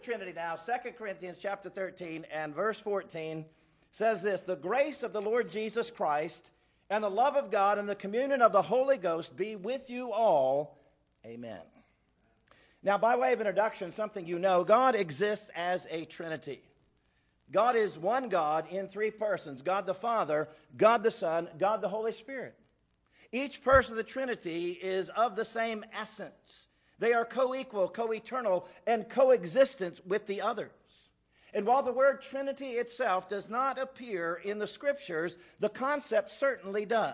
Trinity now. 2 Corinthians chapter 13 and verse 14 says this: "The grace of the Lord Jesus Christ and the love of God and the communion of the Holy Ghost be with you all. Amen." Now, by way of introduction, something you know, God exists as a Trinity. God is one God in three persons: God the Father, God the Son, God the Holy Spirit. Each person of the Trinity is of the same essence. They are co-equal, co-eternal, and coexistent with the others. And while the word Trinity itself does not appear in the Scriptures, the concept certainly does.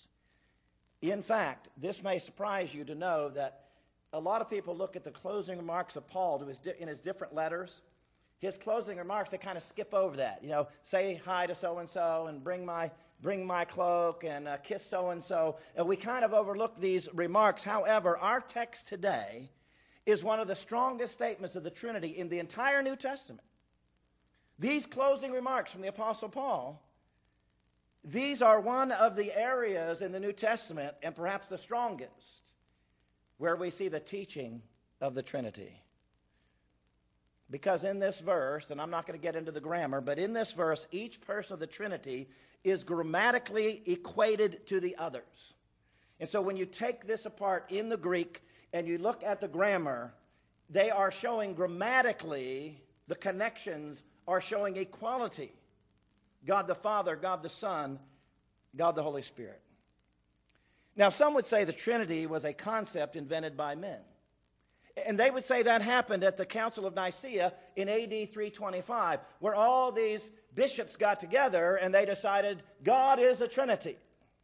In fact, this may surprise you to know that a lot of people look at the closing remarks of Paul in his different letters. His closing remarks, they kind of skip over that. You know, say hi to so-and-so and bring my cloak and kiss so-and-so. And we kind of overlook these remarks. However, our text today is one of the strongest statements of the Trinity in the entire New Testament. These closing remarks from the Apostle Paul, these are one of the areas in the New Testament, and perhaps the strongest, where we see the teaching of the Trinity. Because in this verse, and I'm not going to get into the grammar, but in this verse, each person of the Trinity is grammatically equated to the others. And so when you take this apart in the Greek and you look at the grammar, they are showing grammatically, the connections are showing equality. God the Father, God the Son, God the Holy Spirit. Now, some would say the Trinity was a concept invented by men. And they would say that happened at the Council of Nicaea in AD 325, where all these bishops got together and they decided God is a Trinity.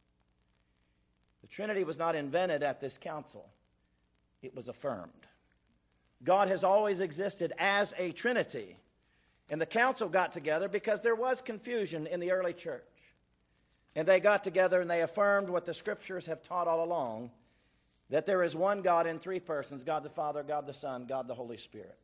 The Trinity was not invented at this council. It was affirmed. God has always existed as a Trinity. And the council got together because there was confusion in the early church. And they got together and they affirmed what the Scriptures have taught all along, that there is one God in three persons: God the Father, God the Son, God the Holy Spirit.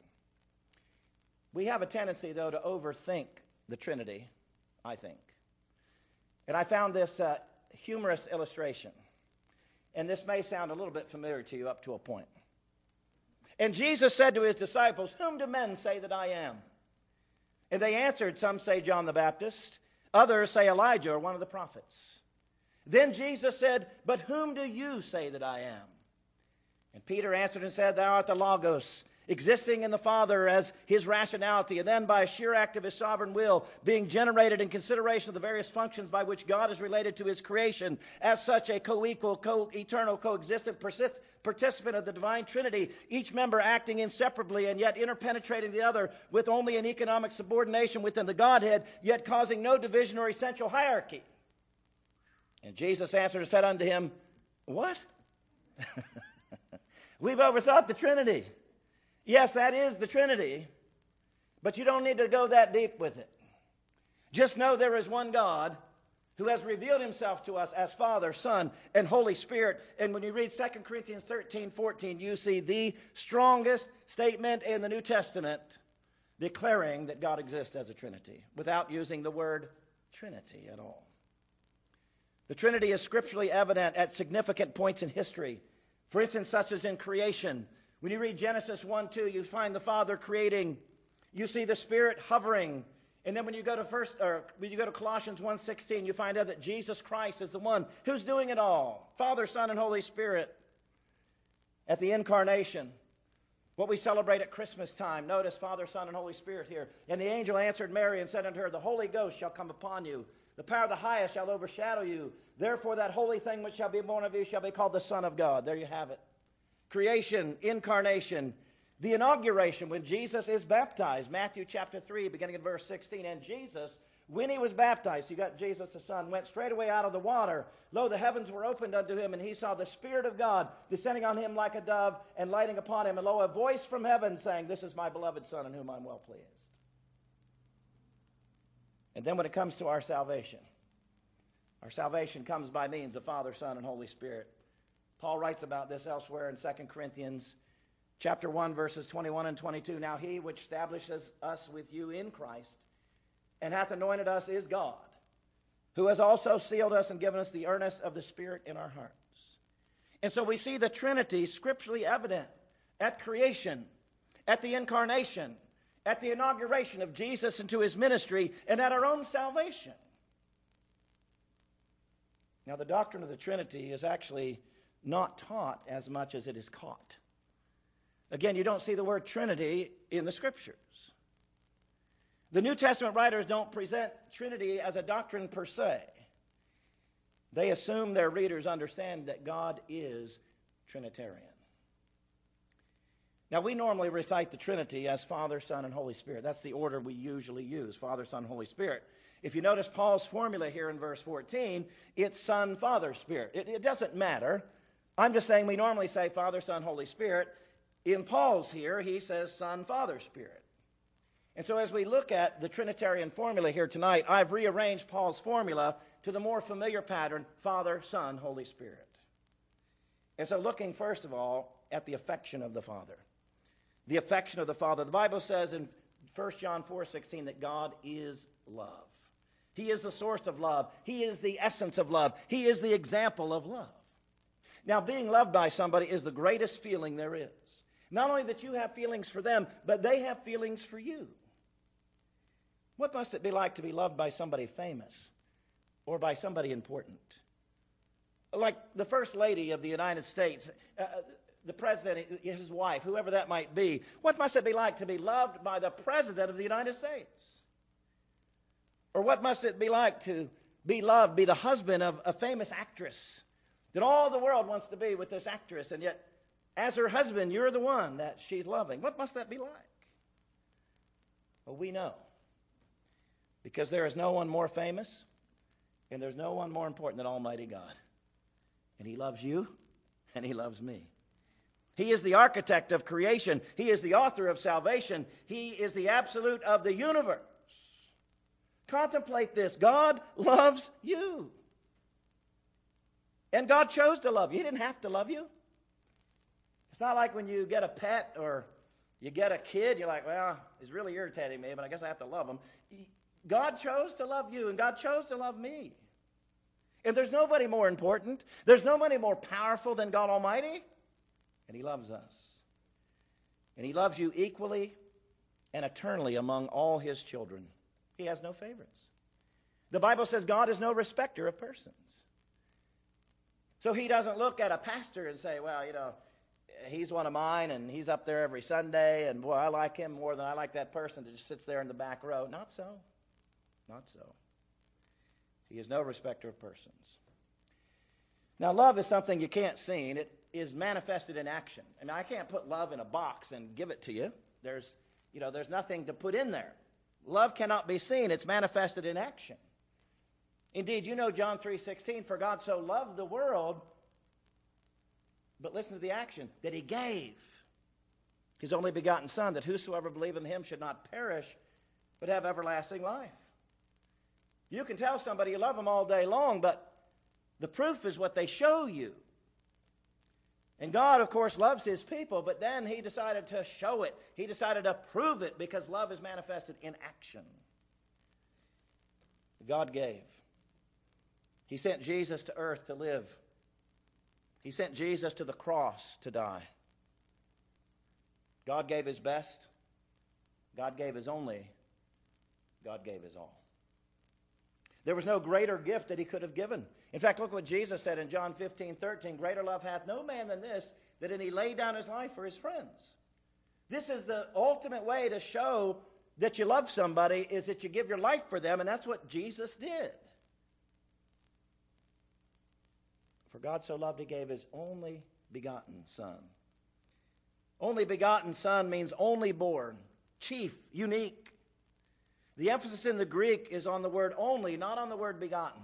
We have a tendency, though, to overthink the Trinity, I think. And I found this humorous illustration. And this may sound a little bit familiar to you up to a point. "And Jesus said to his disciples, 'Whom do men say that I am?' And they answered, 'Some say John the Baptist, others say Elijah or one of the prophets.' Then Jesus said, 'But whom do you say that I am?' And Peter answered and said, 'Thou art the Logos, existing in the Father as his rationality, and then by a sheer act of his sovereign will, being generated in consideration of the various functions by which God is related to his creation, as such a co-equal, co-eternal, co-existent participant of the divine Trinity, each member acting inseparably and yet interpenetrating the other with only an economic subordination within the Godhead, yet causing no division or essential hierarchy.' And Jesus answered and said unto him, 'What? We've overthought the Trinity. Yes, that is the Trinity, but you don't need to go that deep with it. Just know there is one God who has revealed himself to us as Father, Son, and Holy Spirit.' And when you read 2 Corinthians 13:14, you see the strongest statement in the New Testament declaring that God exists as a Trinity without using the word Trinity at all. The Trinity is scripturally evident at significant points in history. For instance, such as in creation. When you read Genesis 1:2, you find the Father creating. You see the Spirit hovering. And then when you go to Colossians 1:16, you find out that Jesus Christ is the one who's doing it all. Father, Son, and Holy Spirit. At the incarnation, what we celebrate at Christmas time, notice Father, Son, and Holy Spirit here. "And the angel answered Mary and said unto her, The Holy Ghost shall come upon you. The power of the highest shall overshadow you. Therefore that holy thing which shall be born of you shall be called the Son of God." There you have it. Creation, incarnation, the inauguration when Jesus is baptized. Matthew chapter 3, beginning in verse 16. "And Jesus, when he was baptized," you got Jesus the Son, "went straightway out of the water. Lo, the heavens were opened unto him, and he saw the Spirit of God descending on him like a dove and lighting upon him. And lo, a voice from heaven saying, This is my beloved Son, in whom I'm well pleased." And then when it comes to our salvation comes by means of Father, Son, and Holy Spirit. Paul writes about this elsewhere in 2 Corinthians chapter 1, verses 21 and 22. "Now he which establishes us with you in Christ and hath anointed us is God, who has also sealed us and given us the earnest of the Spirit in our hearts." And so we see the Trinity scripturally evident at creation, at the incarnation, at the inauguration of Jesus into his ministry, and at our own salvation. Now, the doctrine of the Trinity is actually not taught as much as it is caught. Again, you don't see the word Trinity in the Scriptures. The New Testament writers don't present Trinity as a doctrine per se. They assume their readers understand that God is Trinitarian. Now, we normally recite the Trinity as Father, Son, and Holy Spirit. That's the order we usually use, Father, Son, Holy Spirit. If you notice Paul's formula here in verse 14, it's Son, Father, Spirit. It doesn't matter. I'm just saying we normally say Father, Son, Holy Spirit. In Paul's here, he says Son, Father, Spirit. And so as we look at the Trinitarian formula here tonight, I've rearranged Paul's formula to the more familiar pattern, Father, Son, Holy Spirit. And so looking first of all at the affection of the Father. The affection of the Father. The Bible says in 1 John 4:16 that God is love. He is the source of love. He is the essence of love. He is the example of love. Now, being loved by somebody is the greatest feeling there is. Not only that you have feelings for them, but they have feelings for you. What must it be like to be loved by somebody famous or by somebody important? Like the First Lady of the United States, the President, his wife, whoever that might be. What must it be like to be loved by the President of the United States? Or what must it be like to be loved, be the husband of a famous actress that all the world wants to be with this actress, and yet as her husband, you're the one that she's loving. What must that be like? Well, we know. Because there is no one more famous, and there's no one more important than Almighty God. And He loves you, and He loves me. He is the architect of creation. He is the author of salvation. He is the absolute of the universe. Contemplate this. God loves you. And God chose to love you. He didn't have to love you. It's not like when you get a pet or you get a kid, you're like, well, he's really irritating me, but I guess I have to love him. God chose to love you, and God chose to love me. And there's nobody more important. There's nobody more powerful than God Almighty. And He loves us. And He loves you equally and eternally among all His children. He has no favorites. The Bible says God is no respecter of persons. So He doesn't look at a pastor and say, well, he's one of mine, and he's up there every Sunday, and boy, I like him more than I like that person that just sits there in the back row. Not so. Not so. He is no respecter of persons. Now, love is something you can't see, and it is manifested in action. And I can't put love in a box and give it to you. There's nothing to put in there. Love cannot be seen. It's manifested in action. Indeed, John 3:16, for God so loved the world, but listen to the action, that He gave His only begotten Son, that whosoever believeth in Him should not perish, but have everlasting life. You can tell somebody you love them all day long, but the proof is what they show you. And God, of course, loves His people, but then He decided to show it. He decided to prove it, because love is manifested in action. God gave. He sent Jesus to earth to live. He sent Jesus to the cross to die. God gave His best. God gave His only. God gave His all. There was no greater gift that He could have given. In fact, look what Jesus said in John 15:13. Greater love hath no man than this, that He laid down His life for His friends. This is the ultimate way to show that you love somebody, is that you give your life for them, and that's what Jesus did. For God so loved, He gave His only begotten Son. Only begotten Son means only born, chief, unique. The emphasis in the Greek is on the word only, not on the word begotten.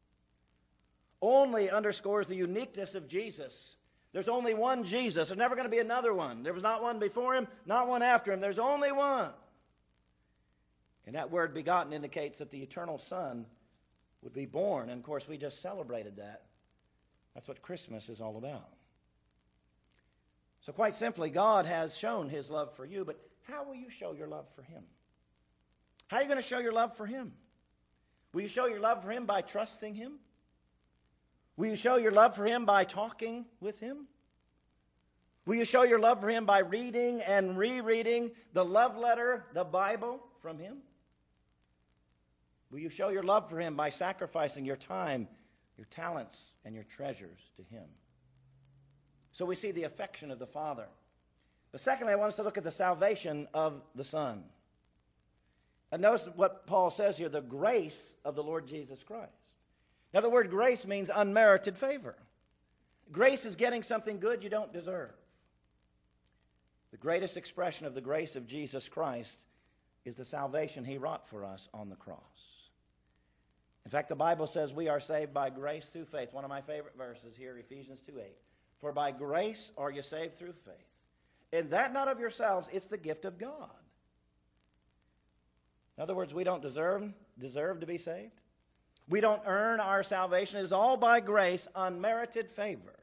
Only underscores the uniqueness of Jesus. There's only one Jesus. There's never going to be another one. There was not one before Him, not one after Him. There's only one. And that word begotten indicates that the eternal Son would be born. And of course, we just celebrated that. That's what Christmas is all about. So quite simply, God has shown His love for you, but how will you show your love for Him? How are you going to show your love for Him? Will you show your love for Him by trusting Him? Will you show your love for Him by talking with Him? Will you show your love for him by reading and rereading the love letter, the Bible, from him? Will you show your love for him by sacrificing your time, your talents, and your treasures to him? So we see the affection of the Father. But secondly, I want us to look at the salvation of the Son. And notice what Paul says here, the grace of the Lord Jesus Christ. Now, the word grace means unmerited favor. Grace is getting something good you don't deserve. The greatest expression of the grace of Jesus Christ is the salvation he wrought for us on the cross. In fact, the Bible says we are saved by grace through faith. One of my favorite verses here, Ephesians 2:8. For by grace are you saved through faith. And that not of yourselves, it's the gift of God. In other words, we don't deserve to be saved. We don't earn our salvation. It is all by grace, unmerited favor.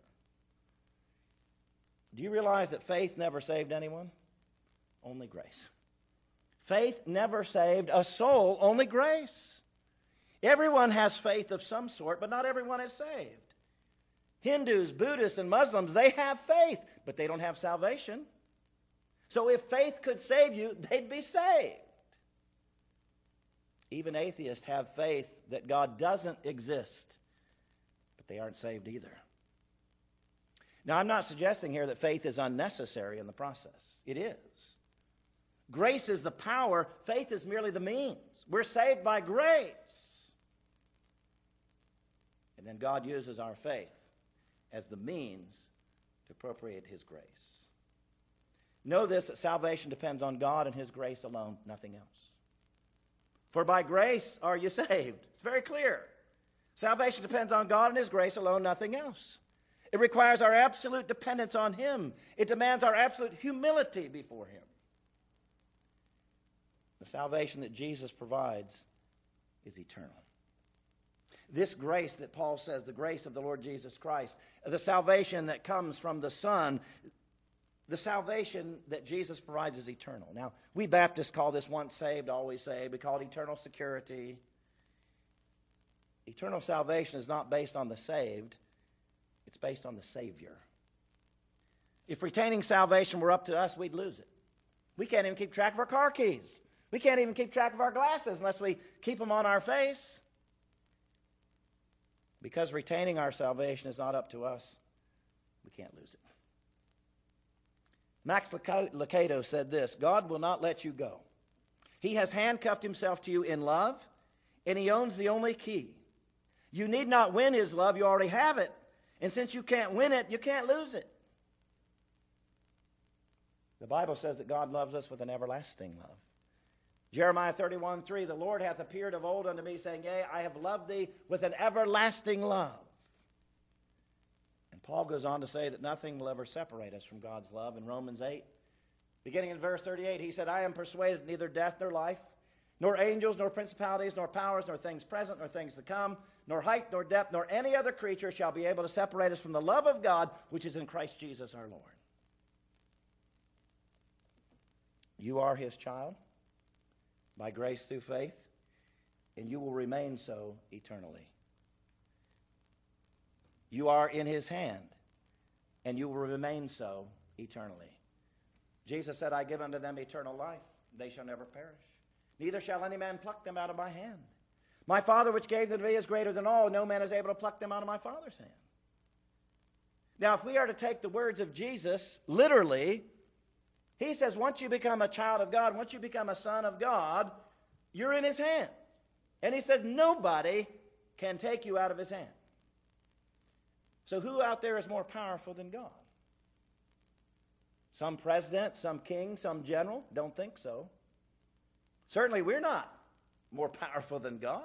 Do you realize that faith never saved anyone? Only grace. Faith never saved a soul, only grace. Everyone has faith of some sort, but not everyone is saved. Hindus, Buddhists, and Muslims, they have faith, but they don't have salvation. So if faith could save you, they'd be saved. Even atheists have faith that God doesn't exist, but they aren't saved either. Now, I'm not suggesting here that faith is unnecessary in the process. It is. Grace is the power. Faith is merely the means. We're saved by grace. And then God uses our faith as the means to appropriate his grace. Know this, that salvation depends on God and his grace alone, nothing else. For by grace are you saved. It's very clear. Salvation depends on God and his grace alone, nothing else. It requires our absolute dependence on him. It demands our absolute humility before him. The salvation that Jesus provides is eternal. This grace that Paul says, the grace of the Lord Jesus Christ, the salvation that comes from the Son, the salvation that Jesus provides is eternal. Now, we Baptists call this once saved, always saved. We call it eternal security. Eternal salvation is not based on the saved. It's based on the Savior. If retaining salvation were up to us, we'd lose it. We can't even keep track of our car keys. We can't even keep track of our glasses unless we keep them on our face. Because retaining our salvation is not up to us, we can't lose it. Max Lucado said this, God will not let you go. He has handcuffed himself to you in love, and he owns the only key. You need not win his love, you already have it. And since you can't win it, you can't lose it. The Bible says that God loves us with an everlasting love. Jeremiah 31:3, the Lord hath appeared of old unto me, saying, Yea, I have loved thee with an everlasting love. And Paul goes on to say that nothing will ever separate us from God's love. In Romans 8, beginning in verse 38, he said, I am persuaded neither death nor life, nor angels, nor principalities, nor powers, nor things present, nor things to come, nor height, nor depth, nor any other creature shall be able to separate us from the love of God, which is in Christ Jesus our Lord. You are his child by grace through faith, and you will remain so eternally. You are in his hand, and you will remain so eternally. Jesus said, I give unto them eternal life. They shall never perish. Neither shall any man pluck them out of my hand. My Father which gave them to me is greater than all. No man is able to pluck them out of my Father's hand. Now, if we are to take the words of Jesus literally, he says once you become a child of God, once you become a son of God, you're in his hand. And he says nobody can take you out of his hand. So who out there is more powerful than God? Some president, some king, some general? Don't think so. Certainly we're not more powerful than God.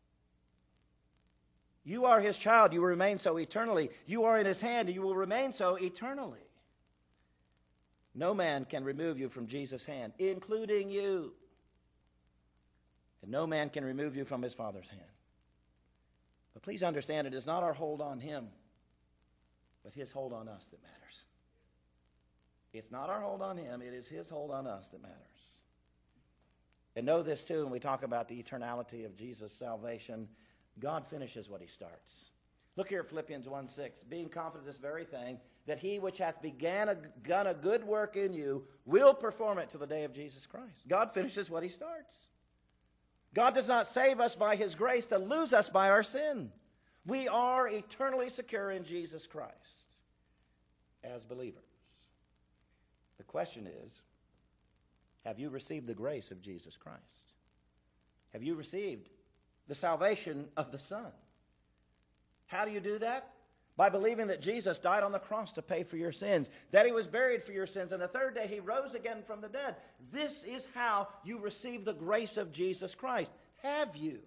You are his child. You will remain so eternally. You are in his hand, and you will remain so eternally. No man can remove you from Jesus' hand, including you. And no man can remove you from his Father's hand. But please understand, it is not our hold on him, but his hold on us that matters. It's not our hold on him, it is his hold on us that matters. And know this too, when we talk about the eternality of Jesus' salvation, God finishes what he starts. Look here at Philippians 1:6. Being confident of this very thing, that he which hath begun a good work in you will perform it to the day of Jesus Christ. God finishes what he starts. God does not save us by his grace to lose us by our sin. We are eternally secure in Jesus Christ as believers. The question is, have you received the grace of Jesus Christ? Have you received the salvation of the Son? How do you do that? By believing that Jesus died on the cross to pay for your sins, that he was buried for your sins, and the third day he rose again from the dead. This is how you receive the grace of Jesus Christ. Have you?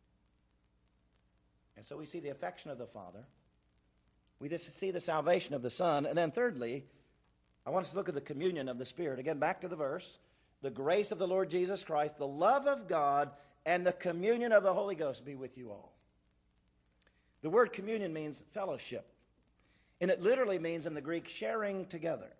And so we see the affection of the Father. We just see the salvation of the Son. And then thirdly, I want us to look at the communion of the Spirit. Again, back to the verse. The grace of the Lord Jesus Christ, the love of God, and the communion of the Holy Ghost be with you all. The word communion means fellowship. And it literally means in the Greek, sharing together.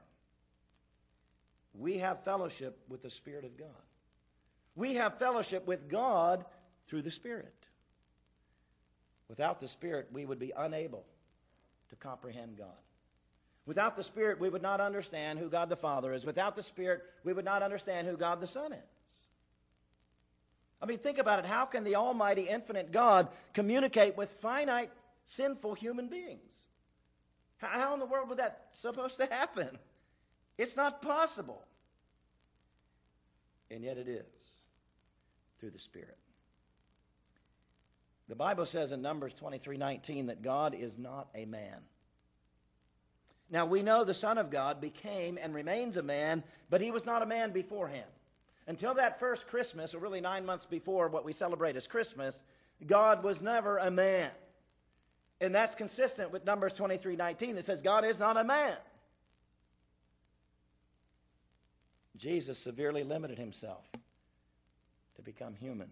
We have fellowship with the Spirit of God. We have fellowship with God through the Spirit. Without the Spirit, we would be unable to comprehend God. Without the Spirit, we would not understand who God the Father is. Without the Spirit, we would not understand who God the Son is. I mean, think about it. How can the almighty, infinite God communicate with finite, sinful human beings? How in the world would that supposed to happen? It's not possible. And yet it is through the Spirit. The Bible says in Numbers 23:19 that God is not a man. Now we know the Son of God became and remains a man, but he was not a man beforehand. Until that first Christmas, or really 9 months before what we celebrate as Christmas, God was never a man. And that's consistent with Numbers 23:19 that says God is not a man. Jesus severely limited himself to become human.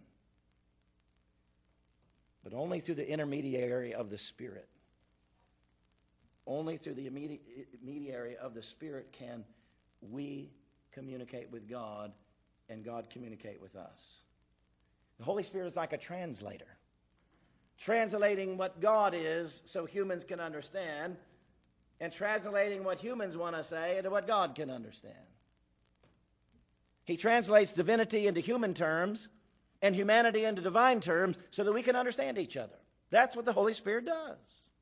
But only through the intermediary of the Spirit. Only through the intermediary of the Spirit can we communicate with God and God communicate with us. The Holy Spirit is like a translator, translating what God is so humans can understand, and translating what humans want to say into what God can understand. He translates divinity into human terms and humanity into divine terms so that we can understand each other. That's what the Holy Spirit does.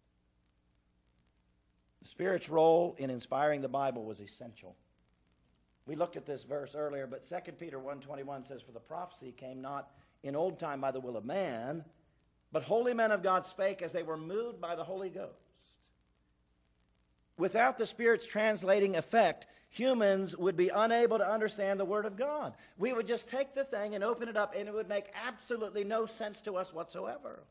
The Spirit's role in inspiring the Bible was essential. We looked at this verse earlier, but 2 Peter 1:21 says, "For the prophecy came not in old time by the will of man, but holy men of God spake as they were moved by the Holy Ghost." Without the Spirit's translating effect, humans would be unable to understand the Word of God. We would just take the thing and open it up, and it would make absolutely no sense to us whatsoever.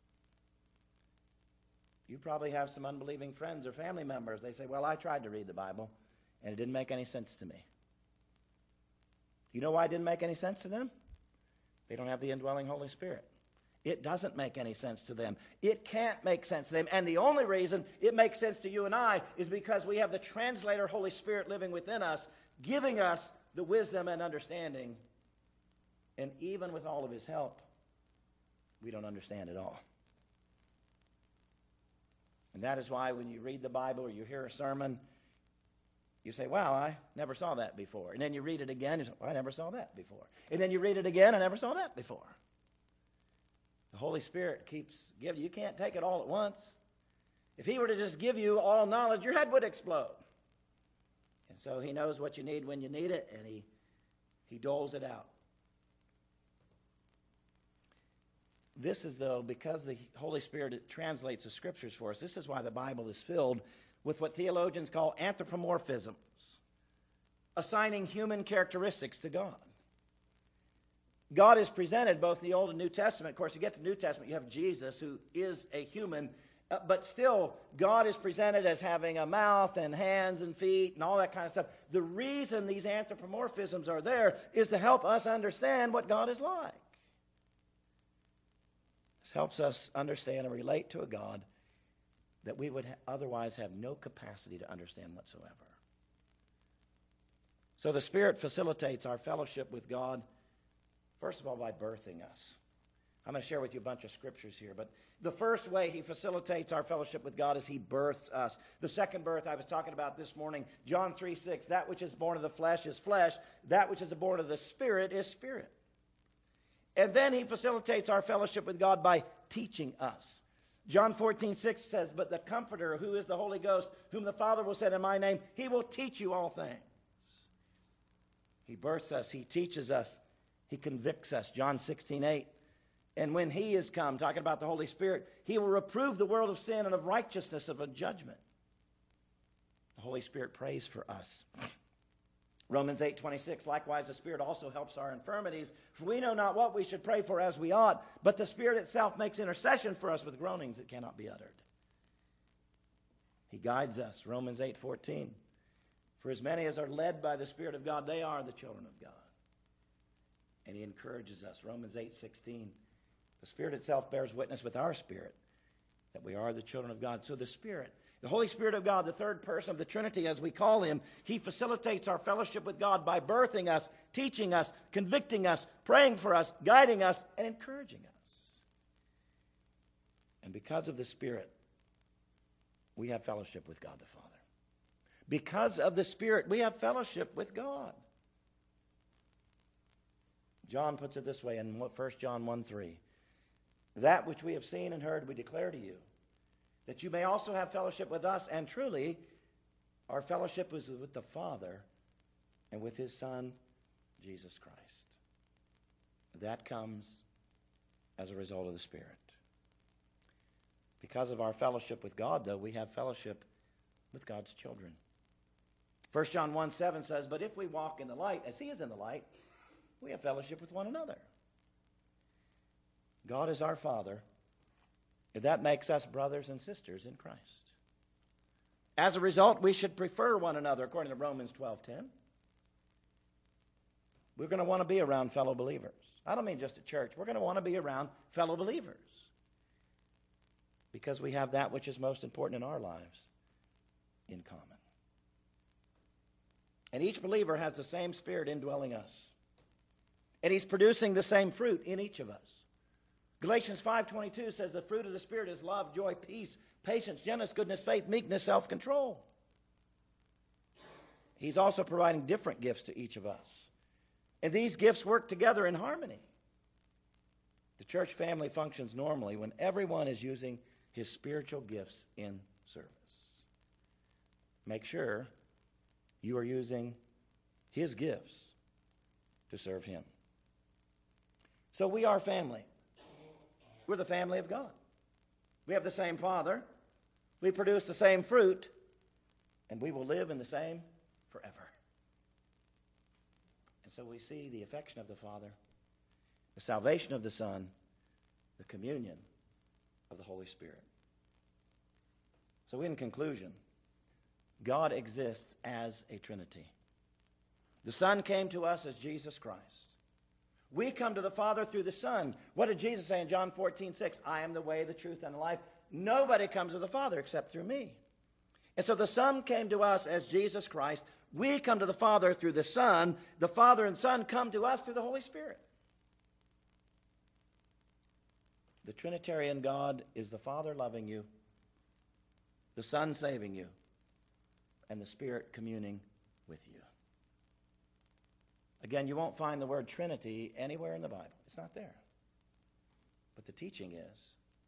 You probably have some unbelieving friends or family members. They say, "Well, I tried to read the Bible, and it didn't make any sense to me." You know why it didn't make any sense to them? They don't have the indwelling Holy Spirit. It doesn't make any sense to them. It can't make sense to them. And the only reason it makes sense to you and I is because we have the translator Holy Spirit living within us, giving us the wisdom and understanding. And even with all of his help, we don't understand it all. And that is why when you read the Bible or you hear a sermon, you say, "Wow, I never saw that before." And then you read it again, you say, "Well, I never saw that before." And then you read it again, "I never saw that before." The Holy Spirit keeps giving. You can't take it all at once. If he were to just give you all knowledge, your head would explode. And so he knows what you need when you need it, and he doles it out. This is, though, because the Holy Spirit translates the Scriptures for us, this is why the Bible is filled with what theologians call anthropomorphisms, assigning human characteristics to God. God is presented both in the Old and New Testament. Of course, you get to the New Testament, you have Jesus, who is a human, but still, God is presented as having a mouth and hands and feet and all that kind of stuff. The reason these anthropomorphisms are there is to help us understand what God is like. This helps us understand and relate to a God that we would otherwise have no capacity to understand whatsoever. So the Spirit facilitates our fellowship with God, first of all, by birthing us. I'm going to share with you a bunch of scriptures here. But the first way he facilitates our fellowship with God is he births us. The second birth I was talking about this morning, John 3:6, that which is born of the flesh is flesh. That which is born of the Spirit is spirit. And then he facilitates our fellowship with God by teaching us. John 14:6 says, but the Comforter, who is the Holy Ghost, whom the Father will send in my name, he will teach you all things. He births us. He teaches us. He convicts us. John 16:8. And when he is come, talking about the Holy Spirit, he will reprove the world of sin and of righteousness and of judgment. The Holy Spirit prays for us. Romans 8:26, likewise the Spirit also helps our infirmities, for we know not what we should pray for as we ought, but the Spirit itself makes intercession for us with groanings that cannot be uttered. He guides us. Romans 8:14, for as many as are led by the Spirit of God, they are the children of God. And he encourages us. Romans 8:16, the Spirit itself bears witness with our spirit that we are the children of God. So the Spirit, the Holy Spirit of God, the third person of the Trinity as we call him, he facilitates our fellowship with God by birthing us, teaching us, convicting us, praying for us, guiding us, and encouraging us. And because of the Spirit, we have fellowship with God the Father. Because of the Spirit, we have fellowship with God. John puts it this way in 1 John 1:3. That which we have seen and heard we declare to you, that you may also have fellowship with us. And truly, our fellowship is with the Father and with his Son, Jesus Christ. That comes as a result of the Spirit. Because of our fellowship with God, though, we have fellowship with God's children. 1 John 1:7 says, but if we walk in the light, as he is in the light, we have fellowship with one another. God is our Father, and that makes us brothers and sisters in Christ. As a result, we should prefer one another, according to Romans 12:10. We're going to want to be around fellow believers. I don't mean just at church. We're going to want to be around fellow believers because we have that which is most important in our lives in common. And each believer has the same Spirit indwelling us. And he's producing the same fruit in each of us. Galatians 5:22 says the fruit of the Spirit is love, joy, peace, patience, gentleness, goodness, faith, meekness, self-control. He's also providing different gifts to each of us. And these gifts work together in harmony. The church family functions normally when everyone is using his spiritual gifts in service. Make sure you are using his gifts to serve him. So we are family. We're the family of God. We have the same Father. We produce the same fruit. And we will live in the same forever. And so we see the affection of the Father, the salvation of the Son, the communion of the Holy Spirit. So in conclusion, God exists as a Trinity. The Son came to us as Jesus Christ. We come to the Father through the Son. What did Jesus say in John 14:6? I am the way, the truth, and the life. Nobody comes to the Father except through me. And so the Son came to us as Jesus Christ. We come to the Father through the Son. The Father and Son come to us through the Holy Spirit. The Trinitarian God is the Father loving you, the Son saving you, and the Spirit communing with you. Again, you won't find the word Trinity anywhere in the Bible. It's not there. But the teaching is.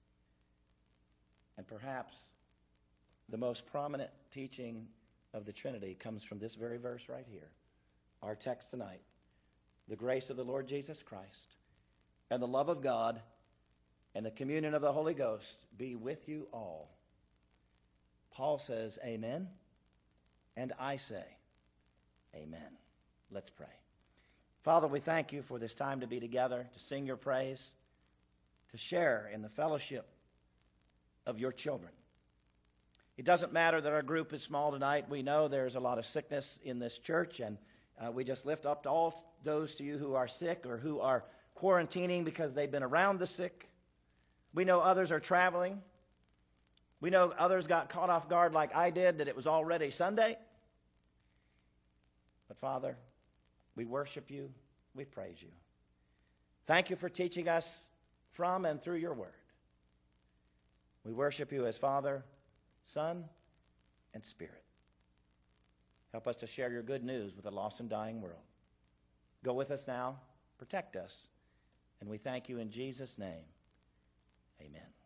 And perhaps the most prominent teaching of the Trinity comes from this very verse right here. Our text tonight. The grace of the Lord Jesus Christ and the love of God and the communion of the Holy Ghost be with you all. Paul says, amen. And I say, amen. Let's pray. Father, we thank you for this time to be together, to sing your praise, to share in the fellowship of your children. It doesn't matter that our group is small tonight. We know there's a lot of sickness in this church, and we just lift up to all those to you who are sick or who are quarantining because they've been around the sick. We know others are traveling. We know others got caught off guard like I did, that it was already Sunday. But Father, we worship you. We praise you. Thank you for teaching us from and through your word. We worship you as Father, Son, and Spirit. Help us to share your good news with a lost and dying world. Go with us now. Protect us. And we thank you in Jesus' name. Amen.